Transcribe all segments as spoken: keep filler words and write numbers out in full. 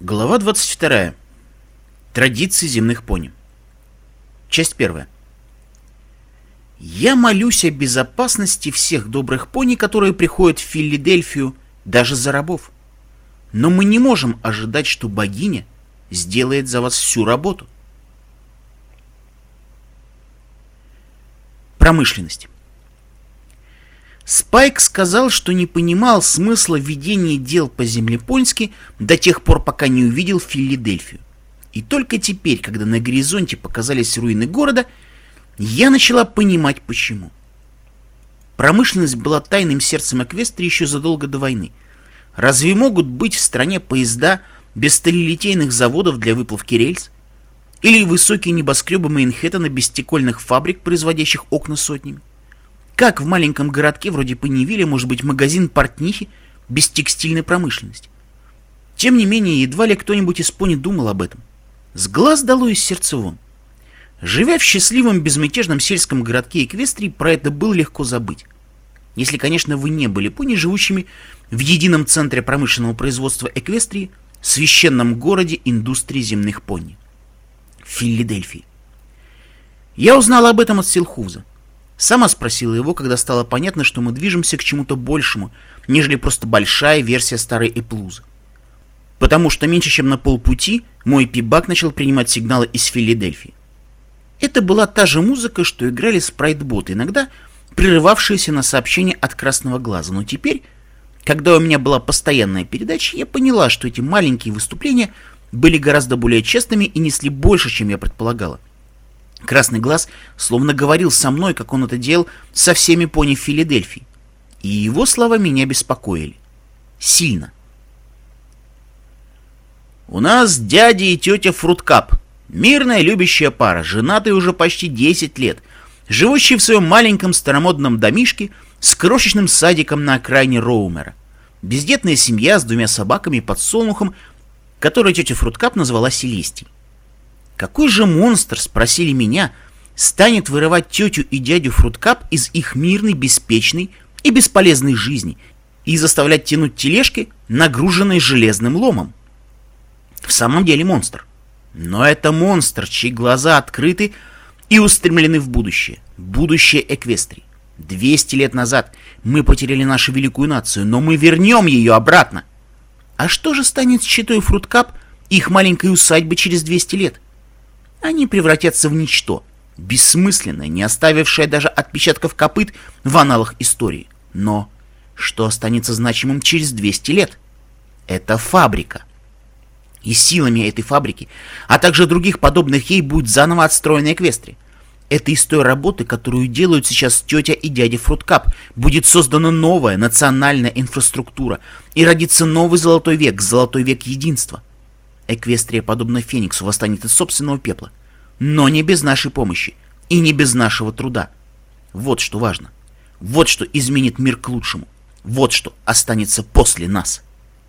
Глава двадцать вторая. Традиции земных пони. Часть первая. Я молюсь о безопасности всех добрых пони, которые приходят в Филадельфию, даже за рабов. Но мы не можем ожидать, что богиня сделает за вас всю работу. Промышленность. Спайк сказал, что не понимал смысла ведения дел по-землепонски до тех пор, пока не увидел Филадельфию. И только теперь, когда на горизонте показались руины города, я начала понимать, почему. Промышленность была тайным сердцем Эквестрии еще задолго до войны. Разве могут быть в стране поезда без сталелитейных заводов для выплавки рельс? Или высокие небоскребы Манхэттена без стекольных фабрик, производящих окна сотнями? Как в маленьком городке вроде Поннивилля может быть магазин портнихи без текстильной промышленности? Тем не менее, едва ли кто-нибудь из пони думал об этом. С глаз долой из сердца вон. Живя в счастливом безмятежном сельском городке Эквестрии, про это было легко забыть. Если, конечно, вы не были пони, живущими в едином центре промышленного производства Эквестрии, священном городе индустрии земных пони. В Филадельфии. Я узнала об этом от Стилхуфза. Сама спросила его, когда стало понятно, что мы движемся к чему-то большему, нежели просто большая версия старой Эплузы. Потому что меньше чем на полпути мой пибак начал принимать сигналы из Филадельфии. Это была та же музыка, что играли спрайтботы, иногда прерывавшиеся на сообщения от красного глаза. Но теперь, когда у меня была постоянная передача, я поняла, что эти маленькие выступления были гораздо более честными и несли больше, чем я предполагала. Красный глаз словно говорил со мной, как он это делал со всеми пони в Филадельфии. И его слова меня беспокоили. Сильно. У нас дядя и тетя Фруткап. Мирная любящая пара, женатые уже почти десять лет, живущие в своем маленьком старомодном домишке с крошечным садиком на окраине Роумера. Бездетная семья с двумя собаками под солнухом, которую тетя Фруткап назвала Селестией. Какой же монстр, спросили меня, станет вырывать тетю и дядю Фруткап из их мирной, беспечной и бесполезной жизни и заставлять тянуть тележки, нагруженные железным ломом? В самом деле монстр. Но это монстр, чьи глаза открыты и устремлены в будущее. Будущее Эквестрии. двести лет назад мы потеряли нашу великую нацию, но мы вернем ее обратно. А что же станет с читой Фруткап и их маленькой усадьбой через двести лет? Они превратятся в ничто, бессмысленное, не оставившее даже отпечатков копыт в аналах истории. Но что останется значимым через двести лет? Это фабрика. И силами этой фабрики, а также других подобных ей, будет заново отстроена Эквестрия. Это из той работы, которую делают сейчас тетя и дядя Фруткап, будет создана новая национальная инфраструктура, и родится новый золотой век, золотой век единства. Эквестрия, подобно Фениксу, восстанет из собственного пепла. Но не без нашей помощи и не без нашего труда. Вот что важно. Вот что изменит мир к лучшему. Вот что останется после нас.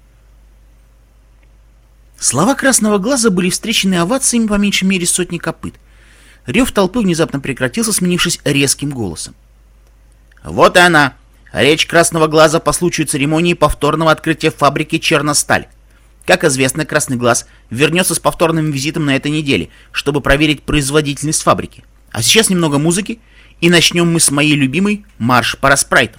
Слова красного глаза были встречены овациями по меньшей мере сотни копыт. Рев толпы внезапно прекратился, сменившись резким голосом. Вот и она, речь красного глаза по случаю церемонии повторного открытия фабрики Черносталь. Как известно, Красный Глаз вернется с повторным визитом на этой неделе, чтобы проверить производительность фабрики. А сейчас немного музыки, и начнем мы с моей любимой «Марш параспрайтов».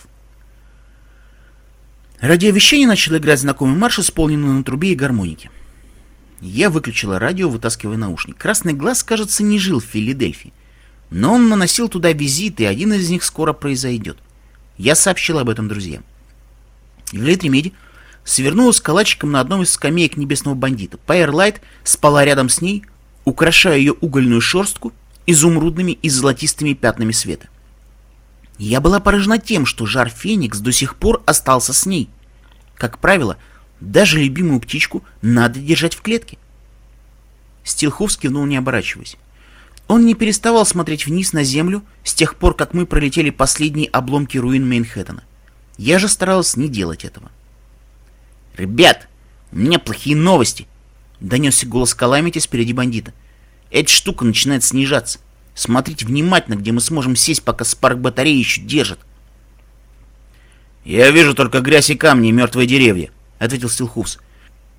Радиовещание начало играть знакомый марш, исполненный на трубе и гармонике. Я выключила радио, вытаскивая наушник. Красный Глаз, кажется, не жил в Филадельфии, но он наносил туда визиты, и один из них скоро произойдет. Я сообщила об этом друзьям. Виолет Ремеди свернулась калачиком на одном из скамеек небесного бандита. Пайерлайт спала рядом с ней, украшая ее угольную шерстку изумрудными и золотистыми пятнами света. Я была поражена тем, что жар Феникс до сих пор остался с ней. Как правило, даже любимую птичку надо держать в клетке. Стилхуфс кивнул, не оборачиваясь. Он не переставал смотреть вниз на землю с тех пор, как мы пролетели последние обломки руин Манхэттена. Я же старалась не делать этого. «Ребят, у меня плохие новости!» — донесся голос Каламити спереди бандита. «Эта штука начинает снижаться. Смотрите внимательно, где мы сможем сесть, пока спарк-батареи еще держат». «Я вижу только грязь и камни и мертвые деревья», — ответил Стилхуфс.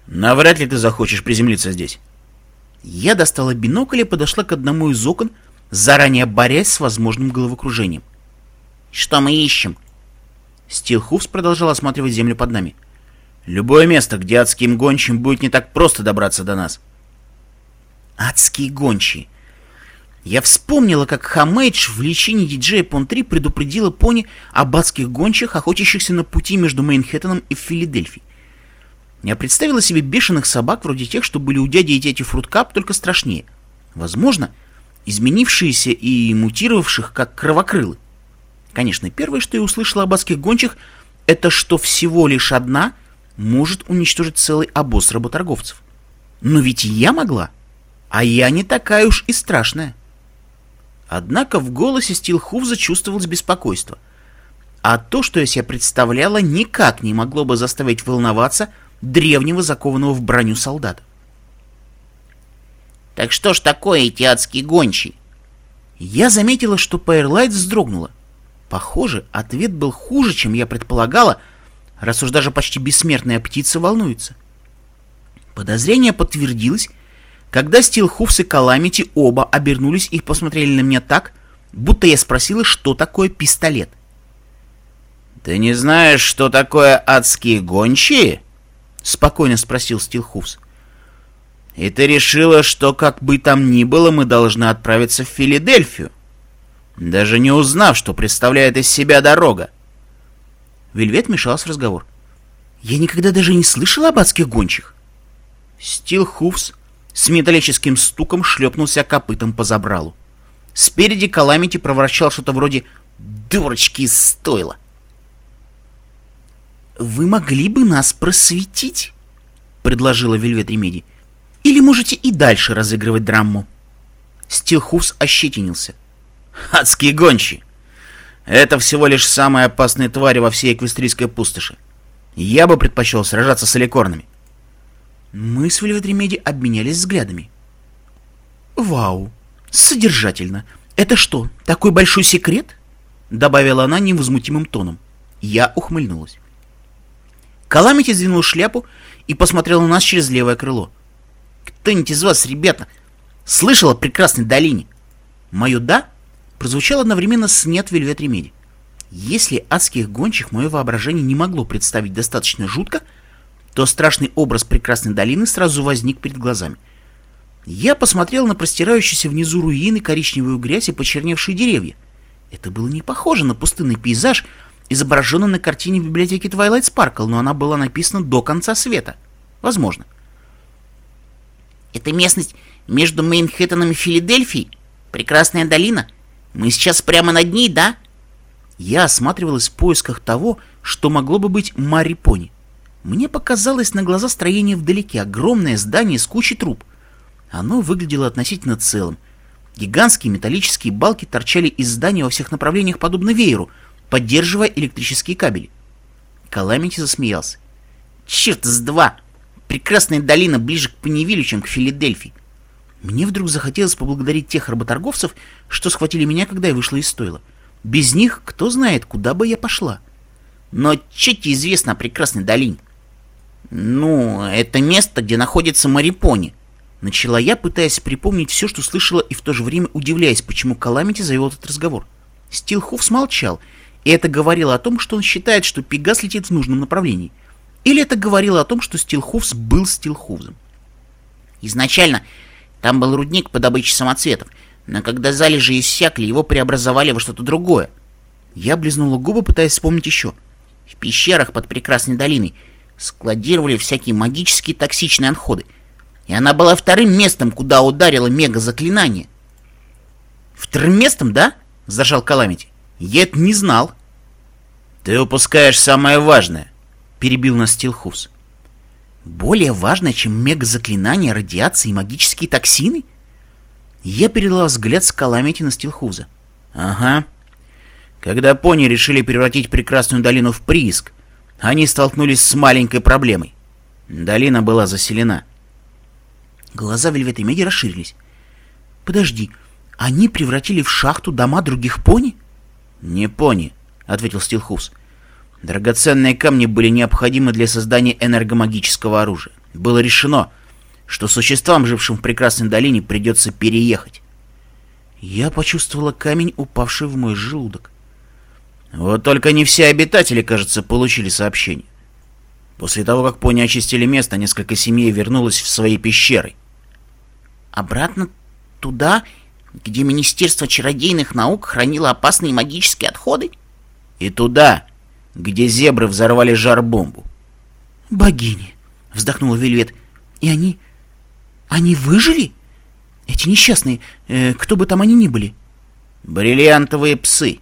Навряд ли ты захочешь приземлиться здесь. Я достала бинокль и подошла к одному из окон, заранее борясь с возможным головокружением. «Что мы ищем?» Стилхуфс продолжал осматривать землю под нами. «Любое место, где адским гончим будет не так просто добраться до нас». Адские гончие. Я вспомнила, как Хамейдж в лечении диджея Пон три предупредила Пони об адских гончих, охотящихся на пути между Мейнхэттеном и Филадельфией. Я представила себе бешеных собак, вроде тех, что были у дяди и тети Фруткап, только страшнее. Возможно, изменившиеся и мутировавших, как кровокрылы. Конечно, первое, что я услышала об адских гончих, это что всего лишь одна может уничтожить целый обоз работорговцев. Но ведь и я могла, а я не такая уж и страшная. Однако в голосе Стилхуфза чувствовалось беспокойство. А то, что я себе представляла, никак не могло бы заставить волноваться древнего, закованного в броню солдата. «Так что ж такое эти адские гончие?» Я заметила, что Пайрлайт вздрогнула. Похоже, ответ был хуже, чем я предполагала, раз уж даже почти бессмертная птица волнуется. Подозрение подтвердилось, когда Стилхуфс и Каламити оба обернулись и посмотрели на меня так, будто я спросила, что такое пистолет. «Ты не знаешь, что такое адские гончие?» — спокойно спросил Стилхуфс. «И ты решила, что, как бы там ни было, мы должны отправиться в Филадельфию, даже не узнав, что представляет из себя дорога?» Вельвет вмешался в разговор. «Я никогда даже не слышала об адских гончих». Стилхуфс с металлическим стуком шлепнулся копытом по забралу. Спереди Каламити проворчал что-то вроде «дурочки из стойла». «Вы могли бы нас просветить?» — предложила Вельвет Ремеди. «Или можете и дальше разыгрывать драму?» Стилхуфс ощетинился. «Адские гончие! Это всего лишь самые опасные твари во всей эквестрийской пустоши. Я бы предпочел сражаться с аликорнами». Мы с Вельвет Ремеди обменялись взглядами. «Вау! Содержательно! Это что, такой большой секрет?» — добавила она невозмутимым тоном. Я ухмыльнулась. Каламити сдвинул шляпу и посмотрел на нас через левое крыло. «Кто-нибудь из вас, ребята, слышал о прекрасной долине?» Мое «да» прозвучало одновременно с «нет» Вельвет Ремеди. Если адских гончих мое воображение не могло представить достаточно жутко, то страшный образ прекрасной долины сразу возник перед глазами. Я посмотрел на простирающиеся внизу руины, коричневую грязь и почерневшие деревья. Это было не похоже на пустынный пейзаж, изображенный на картине в библиотеке Twilight Sparkle, но она была написана до конца света. Возможно. «Это местность между Мейнхэттеном и Филадельфией? Прекрасная долина? Мы сейчас прямо над ней, да?» Я осматривалась в поисках того, что могло бы быть Марипони. Мне показалось на глаза строение вдалеке, огромное здание с кучей труб. Оно выглядело относительно целым. Гигантские металлические балки торчали из здания во всех направлениях, подобно вееру, поддерживая электрические кабели. Каламити засмеялся. «Черт с два! Прекрасная долина ближе к Поневилю, чем к Филадельфии». Мне вдруг захотелось поблагодарить тех работорговцев, что схватили меня, когда я вышла из стойла. Без них кто знает, куда бы я пошла. «Но что тебе известно о прекрасной долине?» «Ну, это место, где находится Марипони», — начала я, пытаясь припомнить все, что слышала, и в то же время удивляясь, почему Каламити завел этот разговор. Стилхуфс молчал, и это говорило о том, что он считает, что Пегас летит в нужном направлении. Или это говорило о том, что Стилхуфс был Стилхуфсом. «Изначально там был рудник по добыче самоцветов, но когда залежи иссякли, его преобразовали во что-то другое». Я облизнула губы, пытаясь вспомнить еще. «В пещерах под прекрасной долиной складировали всякие магические токсичные отходы, и она была вторым местом, куда ударило мега-заклинание». «Вторым местом, да?» — зажал Каламити. «Я это не знал». «Ты упускаешь самое важное», — перебил нас Стилхуфс. «Более важное, чем мега-заклинания, радиация и магические токсины?» Я перевела взгляд с Каламити на Стилхуфза. «Ага. Когда пони решили превратить прекрасную долину в прииск, они столкнулись с маленькой проблемой. Долина была заселена». Глаза Вельвет Ремеди расширились. «Подожди, они превратили в шахту дома других пони?» «Не пони», — ответил Стилхуфс. «Драгоценные камни были необходимы для создания энергомагического оружия. было решено, что существам, жившим в прекрасной долине, придется переехать. Я почувствовала камень, упавший в мой желудок. Вот только не все обитатели, кажется, получили сообщение. После того, как пони очистили место, несколько семей вернулось в свои пещеры. Обратно туда, где Министерство чародейных наук хранило опасные магические отходы? И туда, где зебры взорвали жар-бомбу. Богини, вздохнула Вельвет. И они... они выжили? Эти несчастные, э, кто бы там они ни были. Бриллиантовые псы.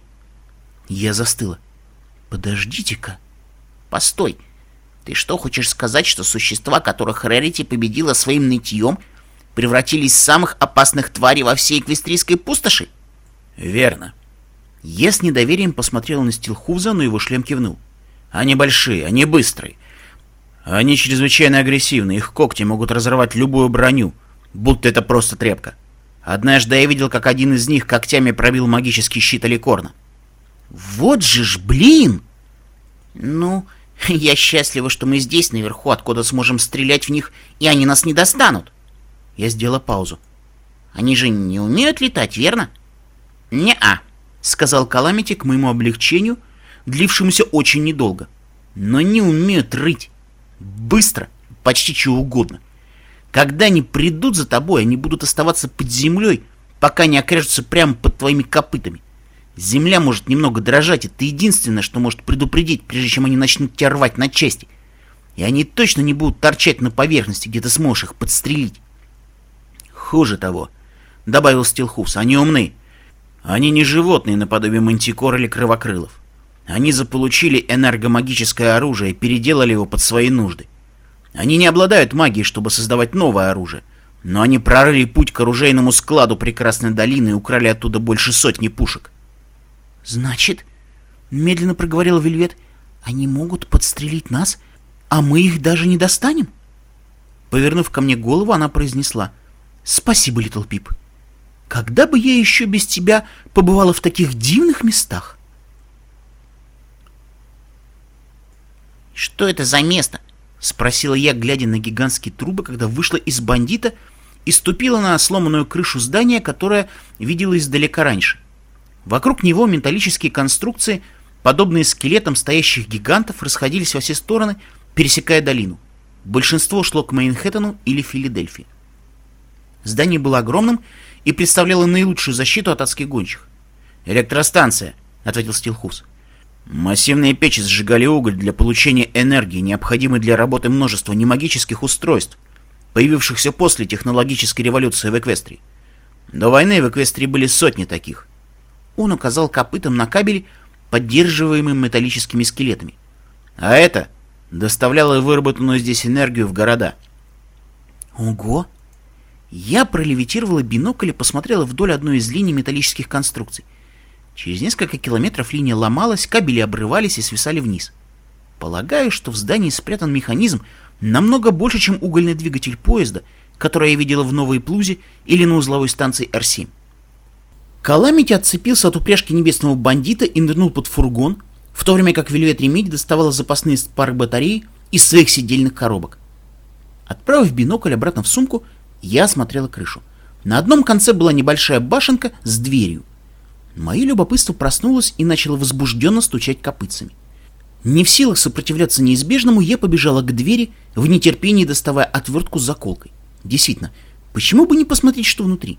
Я застыла. Подождите-ка. Постой. Ты что, хочешь сказать, что существа, которых Рерити победила своим нытьем, превратились в самых опасных тварей во всей Эквестрийской пустоши? Верно. Я с недоверием посмотрел на Стилхуза, но его шлем кивнул. Они большие, они быстрые. Они чрезвычайно агрессивны, их когти могут разорвать любую броню, будто это просто тряпка. Однажды я видел, как один из них когтями пробил магический щит Аликорна. Вот же ж, блин! Ну, я счастлива, что мы здесь, наверху, откуда сможем стрелять в них, и они нас не достанут. Я сделала паузу. Они же не умеют летать, верно? Не-а, сказал Каламити к моему облегчению, длившемуся очень недолго. Но не умеют рыть. Быстро, почти чего угодно. Когда они придут за тобой, они будут оставаться под землей, пока не окажутся прямо под твоими копытами. Земля может немного дрожать, это единственное, что может предупредить, прежде чем они начнут тебя рвать на части. И они точно не будут торчать на поверхности, где ты сможешь их подстрелить. Хуже того, добавил Стилхуз, они умны. Они не животные наподобие мантикор или кровокрылов. Они заполучили энергомагическое оружие и переделали его под свои нужды. Они не обладают магией, чтобы создавать новое оружие, но они прорыли путь к оружейному складу прекрасной долины и украли оттуда больше сотни пушек. «Значит, — медленно проговорил Вельвет, — они могут подстрелить нас, а мы их даже не достанем?» Повернув ко мне голову, она произнесла: «Спасибо, Литл Пип. Когда бы я еще без тебя побывала в таких дивных местах?» «Что это за место?» — спросила я, глядя на гигантские трубы, когда вышла из бандита и ступила на сломанную крышу здания, которое видела издалека раньше. Вокруг него металлические конструкции, подобные скелетам стоящих гигантов, расходились во все стороны, пересекая долину. Большинство шло к Мейнхэттену или Филадельфии. Здание было огромным и представляло наилучшую защиту от адских гончих. «Электростанция», — ответил Стилхуз. «Массивные печи сжигали уголь для получения энергии, необходимой для работы множества немагических устройств, появившихся после технологической революции в Эквестрии. До войны в Эквестрии были сотни таких». Он указал копытом на кабели, поддерживаемые металлическими скелетами. «А это доставляло выработанную здесь энергию в города». «Ого!» Я пролевитировала бинокль и посмотрела вдоль одной из линий металлических конструкций. Через несколько километров линия ломалась, кабели обрывались и свисали вниз. Полагаю, что в здании спрятан механизм намного больше, чем угольный двигатель поезда, который я видела в Новой Плузе или на узловой станции Эр семь. Каламити отцепился от упряжки небесного бандита и нырнул под фургон, в то время как Вельвет Ремеди доставала запасные пары батареи из своих сидельных коробок. Отправив бинокль обратно в сумку, я осмотрела крышу. На одном конце была небольшая башенка с дверью. Мое любопытство проснулось и начало возбужденно стучать копытцами. Не в силах сопротивляться неизбежному, я побежала к двери, в нетерпении доставая отвертку с заколкой. Действительно, почему бы не посмотреть, что внутри?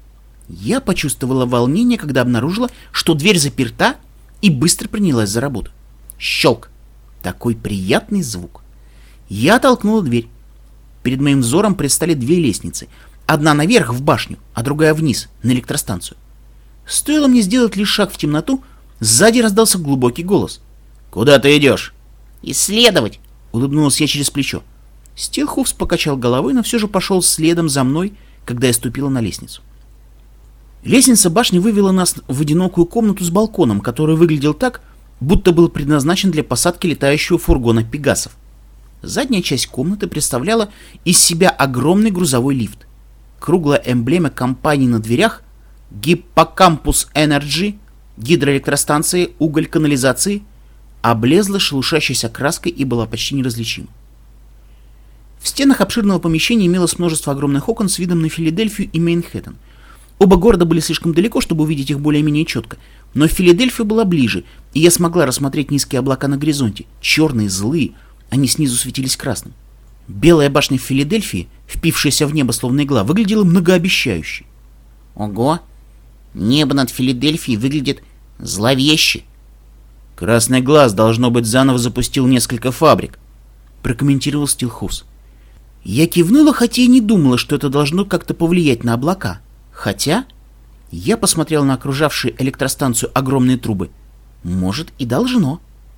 Я почувствовала волнение, когда обнаружила, что дверь заперта, и быстро принялась за работу. Щелк! Такой приятный звук. Я толкнула дверь. Перед моим взором предстали две лестницы. Одна наверх в башню, а другая вниз, на электростанцию. Стоило мне сделать лишь шаг в темноту, сзади раздался глубокий голос. «Куда ты идешь?» «Исследовать!» — улыбнулась я через плечо. Стилхуз покачал головой, но все же пошел следом за мной, когда я ступила на лестницу. Лестница башни вывела нас в одинокую комнату с балконом, который выглядел так, будто был предназначен для посадки летающего фургона «Пегасов». Задняя часть комнаты представляла из себя огромный грузовой лифт. Круглая эмблема компании на дверях, Гиппокампус Энерджи, гидроэлектростанции, уголь канализации, облезла шелушащейся краской и была почти неразличима. В стенах обширного помещения имелось множество огромных окон с видом на Филадельфию и Манхэттен. Оба города были слишком далеко, чтобы увидеть их более-менее четко, но Филадельфия была ближе, и я смогла рассмотреть низкие облака на горизонте, черные, злые, они снизу светились красным. Белая башня в Филадельфии, впившаяся в небо словно игла, выглядела многообещающе. Ого! Небо над Филадельфией выглядит зловеще. Красный глаз, должно быть, заново запустил несколько фабрик, прокомментировал Стилхуз. Я кивнула, хотя и не думала, что это должно как-то повлиять на облака. Хотя я посмотрел на окружавшие электростанцию огромные трубы. Может, и должно.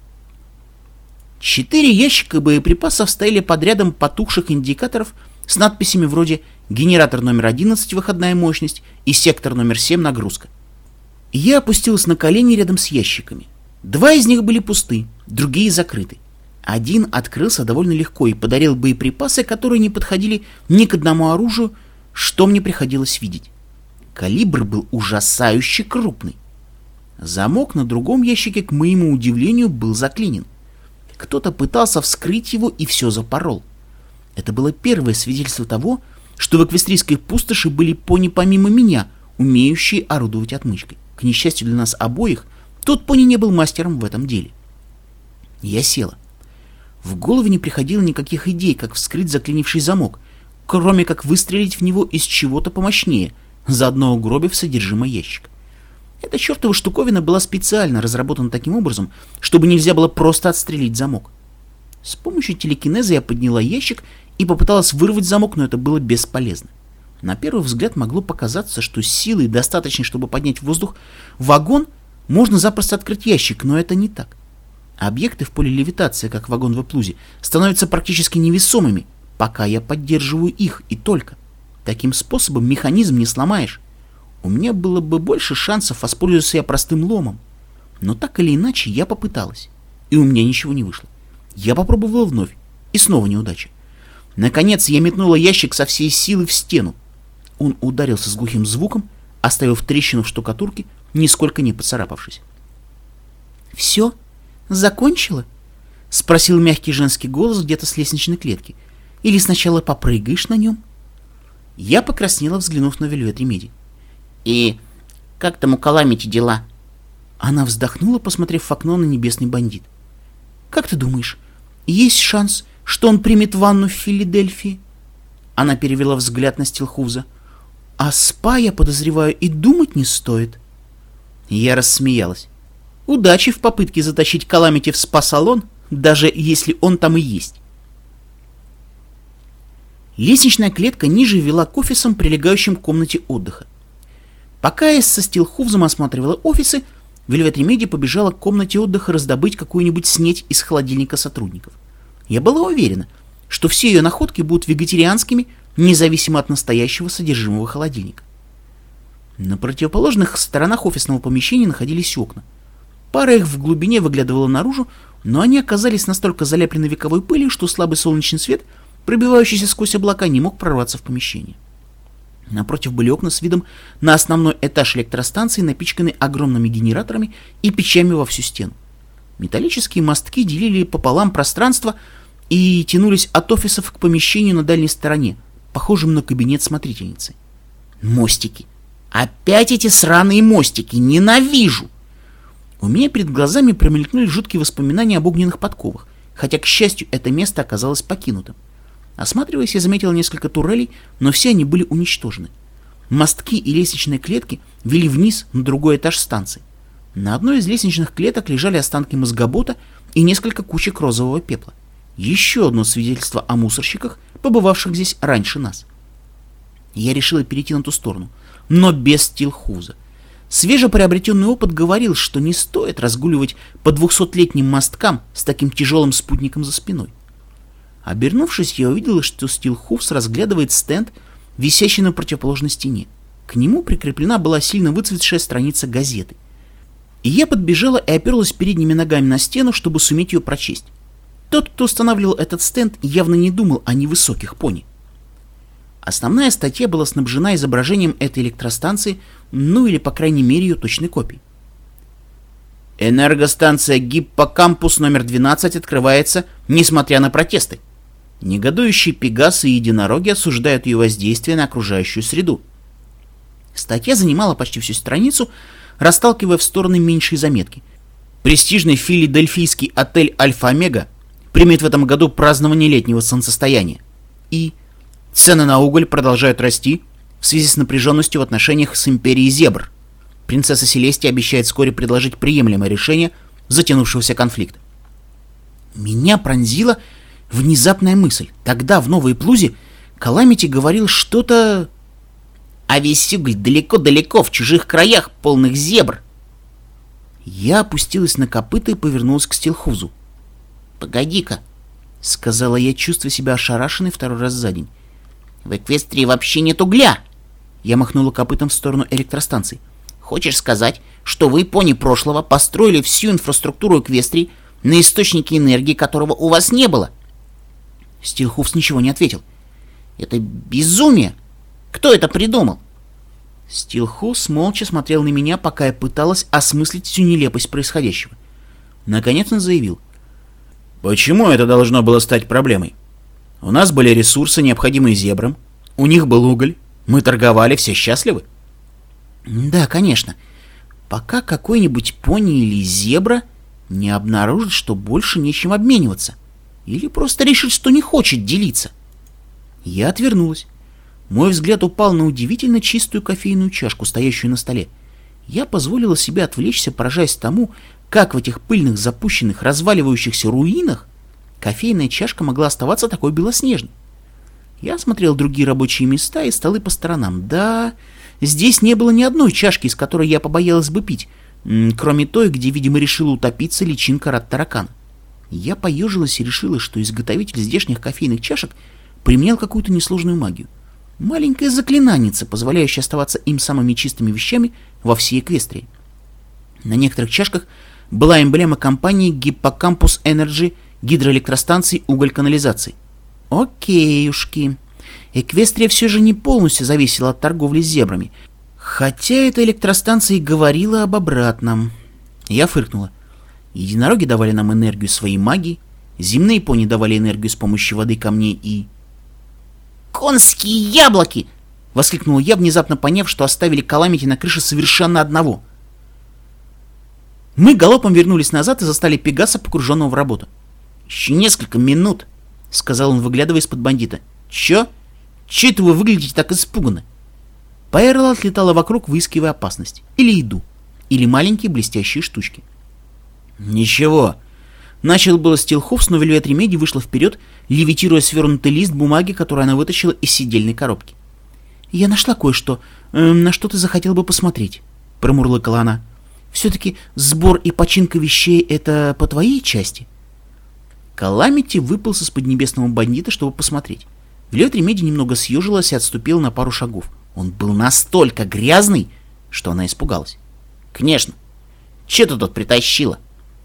Четыре ящика боеприпасов стояли под рядом потухших индикаторов с надписями вроде «Генератор номер одиннадцать, выходная мощность» и «Сектор номер семь, нагрузка». Я опустилась на колени рядом с ящиками. Два из них были пусты, другие закрыты. Один открылся довольно легко и подарил боеприпасы, которые не подходили ни к одному оружию, что мне приходилось видеть. Калибр был ужасающе крупный. Замок на другом ящике, к моему удивлению, был заклинен. Кто-то пытался вскрыть его и все запорол. Это было первое свидетельство того, что в эквестрийской пустоши были пони помимо меня, умеющие орудовать отмычкой. К несчастью для нас обоих, тот пони не был мастером в этом деле. Я села. В голову не приходило никаких идей, как вскрыть заклинивший замок, кроме как выстрелить в него из чего-то помощнее, заодно угробив содержимое ящика. Эта чертова штуковина была специально разработана таким образом, чтобы нельзя было просто отстрелить замок. С помощью телекинеза я подняла ящик и попыталась вырвать замок, но это было бесполезно. На первый взгляд могло показаться, что силой, достаточной, чтобы поднять в воздух вагон, можно запросто открыть ящик, но это не так. Объекты в поле левитации, как вагон в эплузе, становятся практически невесомыми, пока я поддерживаю их, и только. Таким способом механизм не сломаешь. У меня было бы больше шансов воспользоваться я простым ломом. Но так или иначе я попыталась, и у меня ничего не вышло. Я попробовала вновь, и снова неудача. Наконец я метнула ящик со всей силы в стену. Он ударился с глухим звуком, оставив трещину в штукатурке, нисколько не поцарапавшись. «Все? Закончила?» — спросил мягкий женский голос где-то с лестничной клетки. «Или сначала попрыгаешь на нем?» Я покраснела, взглянув на Вельвет Ремеди. «И как там у Каламити дела?» Она вздохнула, посмотрев в окно на небесный бандит. «Как ты думаешь, есть шанс, что он примет ванну в Филадельфии?» Она перевела взгляд на Стилхуза. «А спа, я подозреваю, и думать не стоит». Я рассмеялась. «Удачи в попытке затащить Каламити в спа-салон, даже если он там и есть». Лестничная клетка ниже вела к офисам, прилегающим к комнате отдыха. Пока я со Стилхузом осматривала офисы, Вельвет Ремеди побежала к комнате отдыха раздобыть какую-нибудь снеть из холодильника сотрудников. Я была уверена, что все ее находки будут вегетарианскими, независимо от настоящего содержимого холодильника. На противоположных сторонах офисного помещения находились окна. Пара их в глубине выглядывала наружу, но они оказались настолько залеплены вековой пылью, что слабый солнечный свет, пробивающийся сквозь облака, не мог прорваться в помещение. Напротив были окна с видом на основной этаж электростанции, напичканный огромными генераторами и печами во всю стену. Металлические мостки делили пополам пространство и тянулись от офисов к помещению на дальней стороне, похожим на кабинет смотрительницы. Мостики. Опять эти сраные мостики. Ненавижу! У меня перед глазами промелькнули жуткие воспоминания об огненных подковах, хотя, к счастью, это место оказалось покинутым. Осматриваясь, я заметил несколько турелей, но все они были уничтожены. Мостки и лестничные клетки вели вниз на другой этаж станции. На одной из лестничных клеток лежали останки мозгобота и несколько кучек розового пепла. Еще одно свидетельство о мусорщиках, побывавших здесь раньше нас. Я решила перейти на ту сторону, но без Стилхуза. Свежеприобретенный опыт говорил, что не стоит разгуливать по двухсотлетним мосткам с таким тяжелым спутником за спиной. Обернувшись, я увидела, что Стилхуз разглядывает стенд, висящий на противоположной стене. К нему прикреплена была сильно выцветшая страница газеты. И я подбежала и оперлась передними ногами на стену, чтобы суметь ее прочесть. Тот, кто устанавливал этот стенд, явно не думал о невысоких пони. Основная статья была снабжена изображением этой электростанции, ну или, по крайней мере, ее точной копией. Энергостанция Гиппокампус номер двенадцать открывается, несмотря на протесты. Негодующие пегасы и единороги осуждают ее воздействие на окружающую среду. Статья занимала почти всю страницу, расталкивая в стороны меньшие заметки. Престижный филадельфийский отель «Альфа-Омега» примет в этом году празднование летнего солнцестояния. И цены на уголь продолжают расти в связи с напряженностью в отношениях с империей зебр. Принцесса Селестия обещает вскоре предложить приемлемое решение затянувшегося конфликта. Меня пронзила внезапная мысль. Тогда в Новой Плузе Каламити говорил что-то... А весь уголь далеко-далеко, в чужих краях, полных зебр. Я опустилась на копыта и повернулась к Стилхузу. «Погоди-ка», — сказала я, чувствуя себя ошарашенной второй раз за день. «В Эквестрии вообще нет угля!» Я махнула копытом в сторону электростанции. «Хочешь сказать, что вы, пони прошлого, построили всю инфраструктуру Эквестрии на источнике энергии, которого у вас не было?» Стилхуфс ничего не ответил. «Это безумие! Кто это придумал?» Стилхуфс молча смотрел на меня, пока я пыталась осмыслить всю нелепость происходящего. Наконец он заявил. «Почему это должно было стать проблемой? У нас были ресурсы, необходимые зебрам. У них был уголь. Мы торговали, все счастливы?» «Да, конечно. Пока какой-нибудь пони или зебра не обнаружит, что больше нечем обмениваться. Или просто решит, что не хочет делиться». Я отвернулась. Мой взгляд упал на удивительно чистую кофейную чашку, стоящую на столе. Я позволила себе отвлечься, поражаясь тому, как в этих пыльных, запущенных, разваливающихся руинах кофейная чашка могла оставаться такой белоснежной. Я осмотрел другие рабочие места и столы по сторонам. Да, здесь не было ни одной чашки, из которой я побоялась бы пить, кроме той, где, видимо, решила утопиться личинка рат-таракана. Я поежилась и решила, что изготовитель здешних кофейных чашек применял какую-то несложную магию. Маленькая заклинаница, позволяющая оставаться им самыми чистыми вещами во всей Эквестрии. На некоторых чашках была эмблема компании Hippocampus Energy гидроэлектростанций уголь-канализации. Окейушки. Эквестрия все же не полностью зависела от торговли с зебрами, хотя эта электростанция и говорила об обратном. Я фыркнула. Единороги давали нам энергию своей магией, земные пони давали энергию с помощью воды, камней и... «Конские яблоки!» — воскликнул я, внезапно поняв, что оставили Каламити на крыше совершенно одного. Мы галопом вернулись назад и застали Пегаса, погруженного в работу. «Еще несколько минут», — сказал он, выглядывая из-под бандита. «Че? Че это вы выглядите так испуганно?» Пайерла отлетала вокруг, выискивая опасность. Или еду. Или маленькие блестящие штучки. «Ничего». Начал было Стилхуфс, но Вельвет Ремеди вышла вперед, левитируя свернутый лист бумаги, который она вытащила из сидельной коробки. «Я нашла кое-что, э, на что ты захотел бы посмотреть», — промурлыкала она. «Все-таки сбор и починка вещей — это по твоей части?» Каламити выполз из-под небесного бандита, чтобы посмотреть. Вельвет Ремеди немного съежилась и отступила на пару шагов. Он был настолько грязный, что она испугалась. «Конечно! Че ты тут притащила?»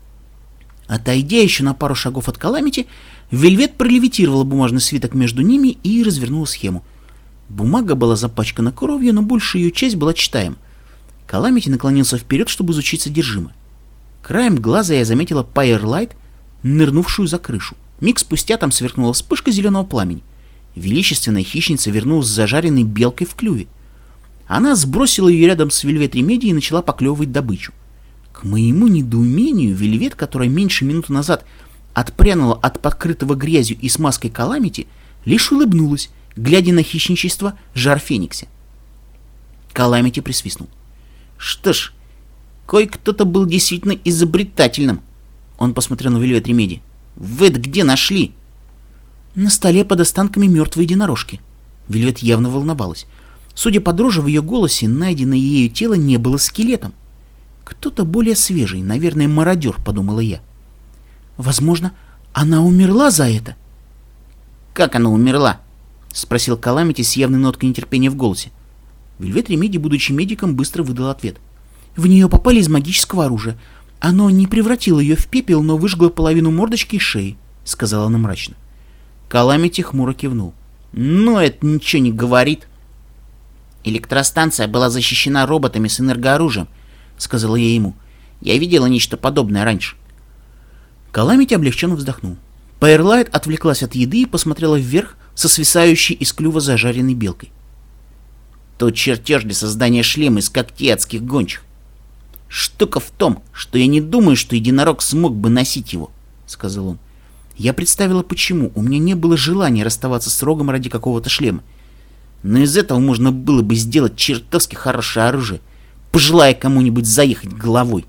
Отойдя еще на пару шагов от Каламити, Вельвет пролевитировала бумажный свиток между ними и развернула схему. Бумага была запачкана кровью, но большая ее часть была читаема. Каламити наклонился вперед, чтобы изучить содержимое. Краем глаза я заметила Пайерлайт, нырнувшую за крышу. Миг спустя там сверкнула вспышка зеленого пламени. Величественная хищница вернулась с зажаренной белкой в клюве. Она сбросила ее рядом с Вельвет Ремеди и начала поклевывать добычу. К моему недоумению, Вельвет, которая меньше минуты назад отпрянула от покрытого грязью и смазкой Каламити, лишь улыбнулась, глядя на хищничество жар Феникса. Каламити присвистнул. «Что ж, кое-кто-то был действительно изобретательным». Он посмотрел на Вельвет Ремеди. «Вы это где нашли?» «На столе под останками мертвой единорожки». Вельвет явно волновалась. Судя по дрожи в ее голосе, найденное ею тело не было скелетом. «Кто-то более свежий, наверное, мародер», — подумала я. «Возможно, она умерла за это?» «Как она умерла?» — спросил Каламити с явной ноткой нетерпения в голосе. Вельвет Ремеди, будучи медиком, быстро выдал ответ. «В нее попали из магического оружия. Оно не превратило ее в пепел, но выжгло половину мордочки и шеи», — сказала она мрачно. Каламити хмуро кивнул. «Ну, это ничего не говорит». «Электростанция была защищена роботами с энергооружием», — сказала я ему. «Я видела нечто подобное раньше». Каламити облегченно вздохнул. Пайрлайт отвлеклась от еды и посмотрела вверх со свисающей из клюва зажаренной белкой. Тот чертеж для создания шлема из когтей адских гончих. Штука в том, что я не думаю, что единорог смог бы носить его, — сказал он. Я представила, почему. У меня не было желания расставаться с рогом ради какого-то шлема. Но из этого можно было бы сделать чертовски хорошее оружие, пожелая кому-нибудь заехать головой.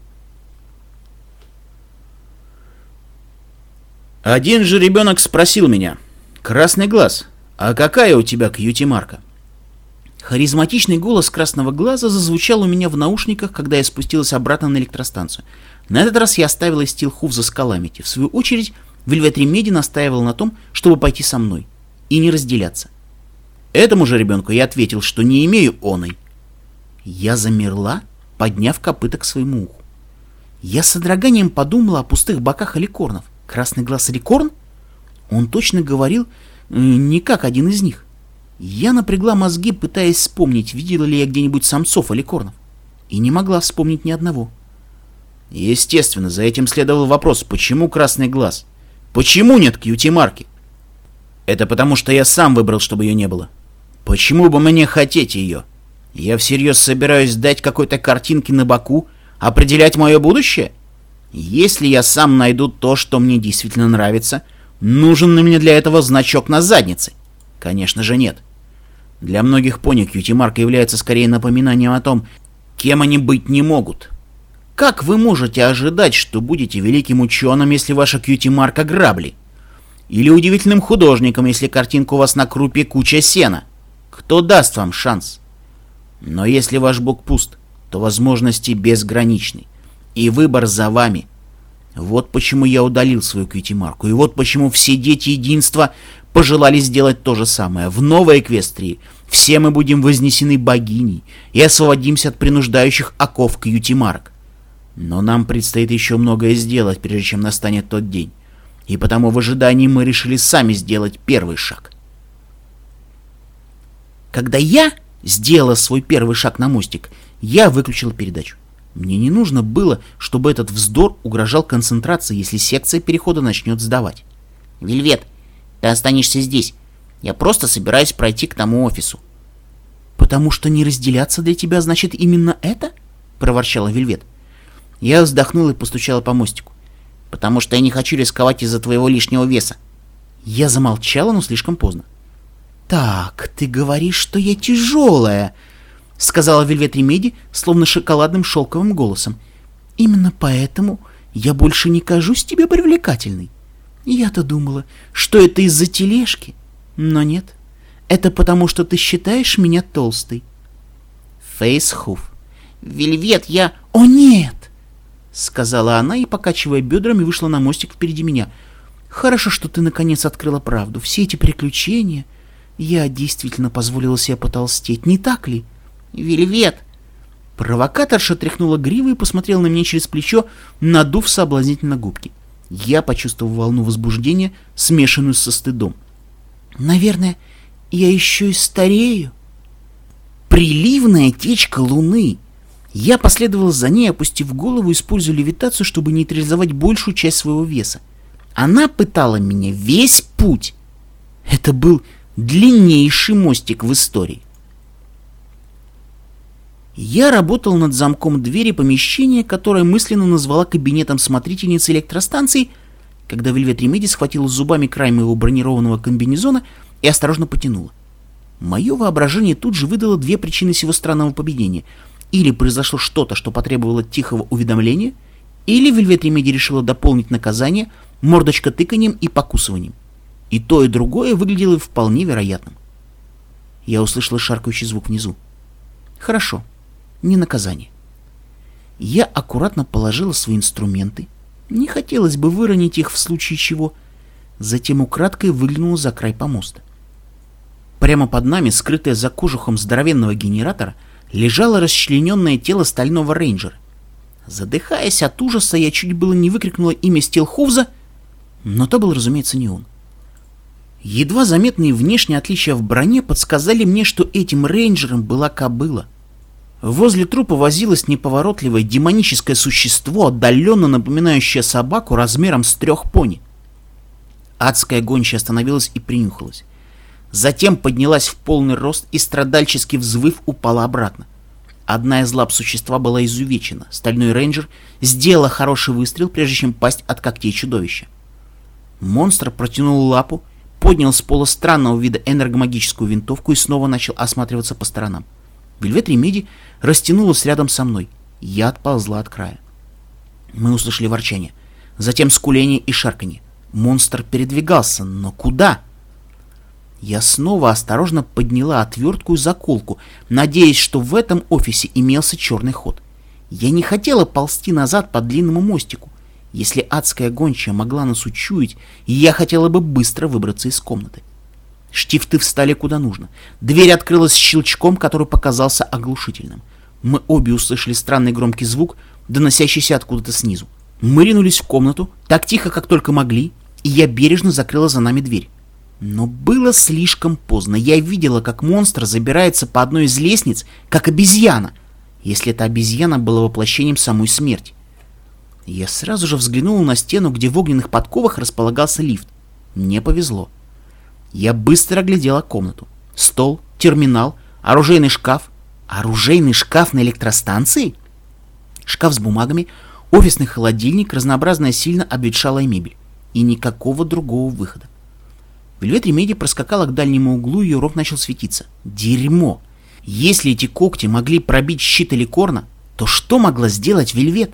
Один же ребенок спросил меня: «Красный глаз, а какая у тебя кьюти-марка?» Харизматичный голос красного глаза зазвучал у меня в наушниках, когда я спустилась обратно на электростанцию. На этот раз я оставила Стилхуф за Скаламити. В свою очередь, Вельвет Ремеди настаивал на том, чтобы пойти со мной и не разделяться. Этому же ребенку я ответил, что не имею оной. Я замерла, подняв копыта к своему уху. Я с содроганием подумала о пустых боках аликорнов. Красный глаз аликорн? Он точно говорил э, не как один из них. Я напрягла мозги, пытаясь вспомнить, видела ли я где-нибудь самцов аликорнов, и не могла вспомнить ни одного. Естественно, за этим следовал вопрос: почему красный глаз? Почему нет кьюти-марки? Это потому, что я сам выбрал, чтобы ее не было. Почему бы мне хотеть ее? Я всерьез собираюсь дать какой-то картинке на боку определять мое будущее? Если я сам найду то, что мне действительно нравится, нужен ли мне для этого значок на заднице? Конечно же нет. Для многих пони кьюти-марка является скорее напоминанием о том, кем они быть не могут. Как вы можете ожидать, что будете великим ученым, если ваша кьюти-марка грабли? Или удивительным художником, если картинка у вас на крупе куча сена? Кто даст вам шанс? Но если ваш бок пуст, то возможности безграничны. И выбор за вами. Вот почему я удалил свою кьюти-марку. И вот почему все дети единства пожелали сделать то же самое. В новой Эквестрии все мы будем вознесены богиней и освободимся от принуждающих оков кьюти-марок. Но нам предстоит еще многое сделать, прежде чем настанет тот день. И потому в ожидании мы решили сами сделать первый шаг. Когда я сделала свой первый шаг на мостик, я выключила передачу. Мне не нужно было, чтобы этот вздор угрожал концентрации, если секция перехода начнет сдавать. «Вельвет, ты останешься здесь. Я просто собираюсь пройти к тому офису». «Потому что не разделяться для тебя значит именно это?» — проворчала Вельвет. Я вздохнула и постучала по мостику. «Потому что я не хочу рисковать из-за твоего лишнего веса». Я замолчала, но слишком поздно. «Так, ты говоришь, что я тяжелая», — сказала Вельвет Ремеди, словно шоколадным шелковым голосом. «Именно поэтому я больше не кажусь тебе привлекательной. Я-то думала, что это из-за тележки, но нет. Это потому, что ты считаешь меня толстой». Фейсхуф. «Вельвет, я...» «О, нет!» — сказала она и, покачивая бедрами, вышла на мостик впереди меня. «Хорошо, что ты наконец открыла правду. Все эти приключения... Я действительно позволила себе потолстеть, не так ли?» «Вельвет!» Провокаторша тряхнула гривой и посмотрела на меня через плечо, надув соблазнительно губки. Я почувствовал волну возбуждения, смешанную со стыдом. «Наверное, я еще и старею». Приливная течка луны. Я последовал за ней, опустив голову, используя левитацию, чтобы нейтрализовать большую часть своего веса. Она пытала меня весь путь. Это был длиннейший мостик в истории. Я работал над замком двери помещения, которое мысленно назвала кабинетом смотрительницы электростанции, когда Вельвет Ремеди схватила зубами край моего бронированного комбинезона и осторожно потянула. Мое воображение тут же выдало две причины сего странного поведения. Или произошло что-то, что потребовало тихого уведомления, или Вельвет Ремеди решила дополнить наказание мордочкотыканьем и покусыванием. И то, и другое выглядело вполне вероятным. Я услышала шаркающий звук внизу. Хорошо, не наказание. Я аккуратно положила свои инструменты. Не хотелось бы выронить их в случае чего. Затем украдкой выглянула за край помоста. Прямо под нами, скрытое за кожухом здоровенного генератора, лежало расчлененное тело стального рейнджера. Задыхаясь от ужаса, я чуть было не выкрикнула имя Стилхуфза, но то был, разумеется, не он. Едва заметные внешние отличия в броне подсказали мне, что этим рейнджером была кобыла. Возле трупа возилось неповоротливое демоническое существо, отдаленно напоминающее собаку размером с трех пони. Адская гончая остановилась и принюхалась. Затем поднялась в полный рост и, страдальчески взвыв, упала обратно. Одна из лап существа была изувечена. Стальной рейнджер сделала хороший выстрел, прежде чем пасть от когтей чудовища. Монстр протянул лапу, поднял с пола странного вида энергомагическую винтовку и снова начал осматриваться по сторонам. Вельвет Ремеди растянулась рядом со мной. Я отползла от края. Мы услышали ворчание, затем скуление и шарканье. Монстр передвигался, но куда? Я снова осторожно подняла отвертку и заколку, надеясь, что в этом офисе имелся черный ход. Я не хотела ползти назад по длинному мостику. Если адская гончая могла нас учуять, я хотела бы быстро выбраться из комнаты. Штифты встали куда нужно. Дверь открылась щелчком, который показался оглушительным. Мы обе услышали странный громкий звук, доносящийся откуда-то снизу. Мы ринулись в комнату, так тихо, как только могли, и я бережно закрыла за нами дверь. Но было слишком поздно. Я видела, как монстр забирается по одной из лестниц, как обезьяна, если эта обезьяна была воплощением самой смерти. Я сразу же взглянула на стену, где в огненных подковах располагался лифт. Мне повезло. Я быстро оглядела комнату. Стол, терминал, оружейный шкаф. Оружейный шкаф на электростанции? Шкаф с бумагами, офисный холодильник, разнообразная сильно обветшалая мебель. И никакого другого выхода. Вельвет Ремеди проскакала к дальнему углу, и ее рог начал светиться. Дерьмо! Если эти когти могли пробить щит или корна, то что могла сделать Вельвет?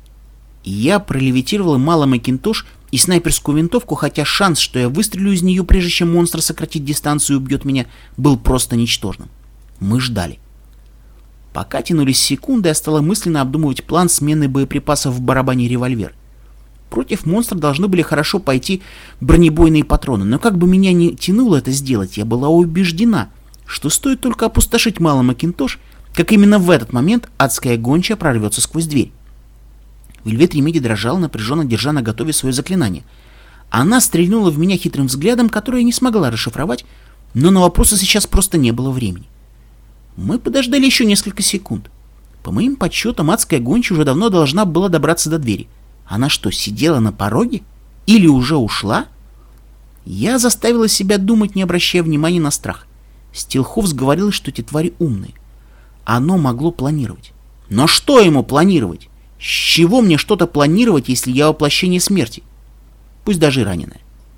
Я пролевитировала малый Макинтош и снайперскую винтовку, хотя шанс, что я выстрелю из нее, прежде чем монстр сократит дистанцию и убьет меня, был просто ничтожным. Мы ждали. Пока тянулись секунды, я стала мысленно обдумывать план смены боеприпасов в барабане револьвер. Против монстра должны были хорошо пойти бронебойные патроны, но как бы меня ни тянуло это сделать, я была убеждена, что стоит только опустошить малый Макинтош, как именно в этот момент адская гончая прорвется сквозь дверь. Вельвет Ремеди дрожала, напряженно держа наготове свое заклинание. Она стрельнула в меня хитрым взглядом, который я не смогла расшифровать, но на вопросы сейчас просто не было времени. Мы подождали еще несколько секунд. По моим подсчетам, адская гончая уже давно должна была добраться до двери. Она что, сидела на пороге? Или уже ушла? Я заставила себя думать, не обращая внимания на страх. Стилховс говорил, что эти твари умные. Оно могло планировать. Но что ему планировать? С чего мне что-то планировать, если я воплощение смерти? Пусть даже раненое.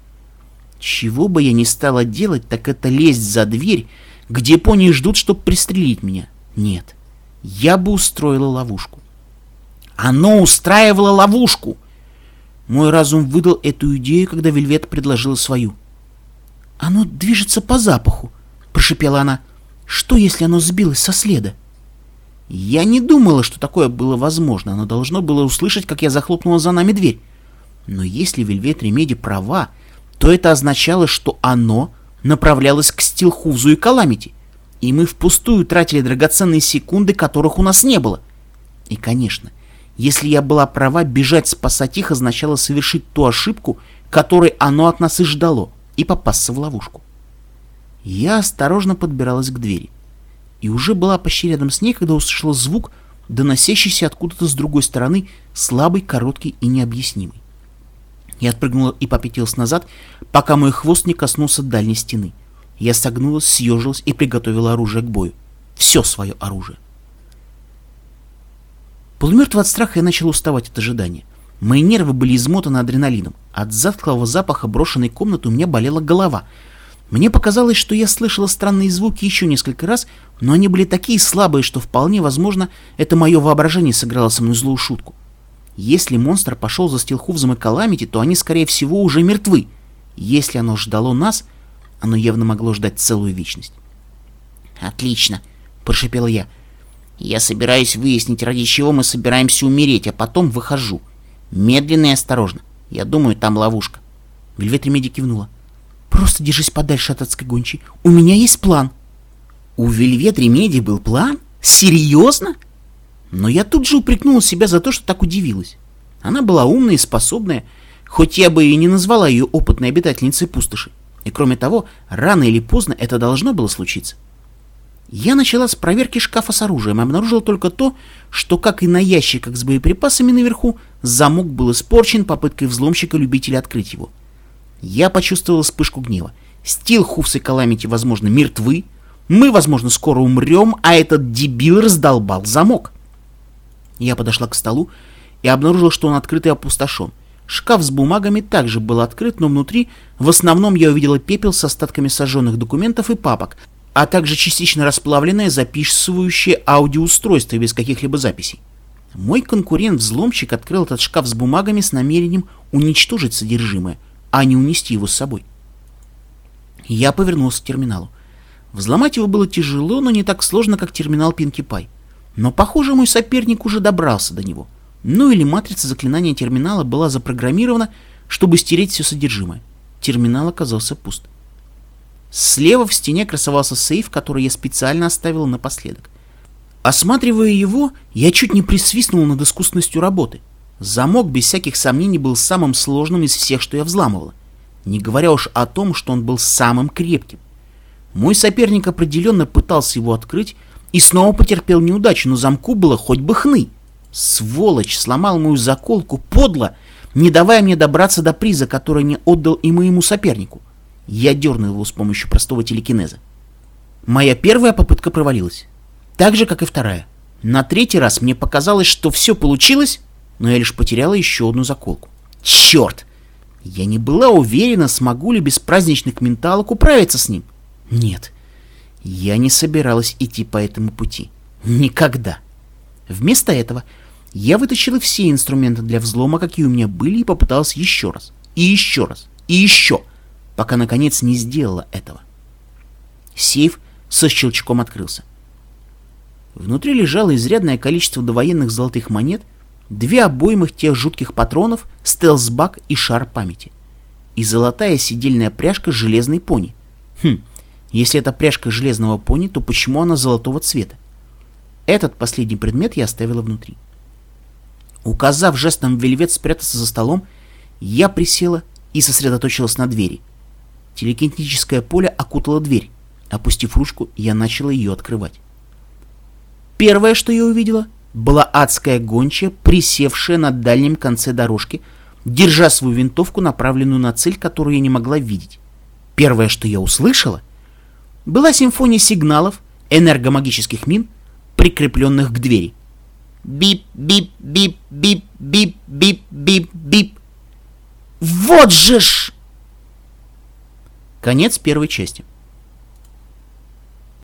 Чего бы я ни стала делать, так это лезть за дверь, где пони ждут, чтобы пристрелить меня. Нет, я бы устроила ловушку. Оно устраивало ловушку! Мой разум выдал эту идею, когда Вельвет предложила свою. «Оно движется по запаху», — прошипела она. «Что, если оно сбилось со следа?» Я не думала, что такое было возможно. Оно должно было услышать, как я захлопнула за нами дверь. Но если Вельвет Ремеди права, то это означало, что оно направлялось к Стилхувзу и Каламити, и мы впустую тратили драгоценные секунды, которых у нас не было. И, конечно, если я была права, бежать спасать их означало совершить ту ошибку, которой оно от нас и ждало, и попасться в ловушку. Я осторожно подбиралась к двери, и уже была почти рядом с ней, когда услышала звук, доносящийся откуда-то с другой стороны, слабый, короткий и необъяснимый. Я отпрыгнула и попятилась назад, пока мой хвост не коснулся дальней стены. Я согнулась, съежилась и приготовила оружие к бою. Все свое оружие. Полумертвый от страха, я начал уставать от ожидания. Мои нервы были измотаны адреналином. От затхлого запаха брошенной комнаты у меня болела голова. Мне показалось, что я слышала странные звуки еще несколько раз, но они были такие слабые, что вполне возможно, это мое воображение сыграло со мной злую шутку. Если монстр пошел за Стилхувзом и Каламити, то они, скорее всего, уже мертвы. Если оно ждало нас, оно явно могло ждать целую вечность. «Отлично», — прошепела я. «Я собираюсь выяснить, ради чего мы собираемся умереть, а потом выхожу. Медленно и осторожно. Я думаю, там ловушка». Вельвет Ремеди кивнула. «Просто держись подальше от адской гончей. У меня есть план». У Вельвет Ремеди был план? Серьезно? Но я тут же упрекнула себя за то, что так удивилась. Она была умная и способная, хоть я бы и не назвала ее опытной обитательницей пустоши. И кроме того, рано или поздно это должно было случиться. Я начала с проверки шкафа с оружием и обнаружила только то, что, как и на ящиках с боеприпасами наверху, замок был испорчен попыткой взломщика-любителя открыть его. Я почувствовал вспышку гнева. Стил, Хувс и Каламити, возможно, мертвы. Мы, возможно, скоро умрем, а этот дебил раздолбал замок. Я подошла к столу и обнаружила, что он открыт и опустошен. Шкаф с бумагами также был открыт, но внутри в основном я увидела пепел с остатками сожженных документов и папок, а также частично расплавленное записывающее аудиоустройство без каких-либо записей. Мой конкурент-взломщик открыл этот шкаф с бумагами с намерением уничтожить содержимое, а не унести его с собой. Я повернулся к терминалу. Взломать его было тяжело, но не так сложно, как терминал Пинки Пай. Но, похоже, мой соперник уже добрался до него. Ну или матрица заклинания терминала была запрограммирована, чтобы стереть все содержимое. Терминал оказался пуст. Слева в стене красовался сейф, который я специально оставил напоследок. Осматривая его, я чуть не присвистнул над искусностью работы. Замок, без всяких сомнений, был самым сложным из всех, что я взламывала. Не говоря уж о том, что он был самым крепким. Мой соперник определенно пытался его открыть и снова потерпел неудачу, но замку было хоть бы хны. Сволочь сломал мою заколку подло, не давая мне добраться до приза, который не отдал и моему сопернику. Я дернул его с помощью простого телекинеза. Моя первая попытка провалилась. Так же, как и вторая. На третий раз мне показалось, что все получилось, но я лишь потеряла еще одну заколку. Черт! Я не была уверена, смогу ли без праздничных менталок управиться с ним. Нет, я не собиралась идти по этому пути. Никогда. Вместо этого я вытащила все инструменты для взлома, какие у меня были, и попыталась еще раз, и еще раз, и еще, пока наконец не сделала этого. Сейф со щелчком открылся. Внутри лежало изрядное количество довоенных золотых монет, две обоймых тех жутких патронов, стелсбак и шар памяти. И золотая сидельная пряжка с железной пони. Хм, если это пряжка железного пони, то почему она золотого цвета? Этот последний предмет я оставила внутри. Указав жестом Вельвет спрятаться за столом, я присела и сосредоточилась на двери. Телекинетическое поле окутало дверь. Опустив ручку, я начала ее открывать. Первое, что я увидела, была адская гончая, присевшая на дальнем конце дорожки, держа свою винтовку, направленную на цель, которую я не могла видеть. Первое, что я услышала, была симфония сигналов, энергомагических мин, прикрепленных к двери. Бип-бип-бип-бип-бип-бип-бип. Вот же ж! Конец первой части.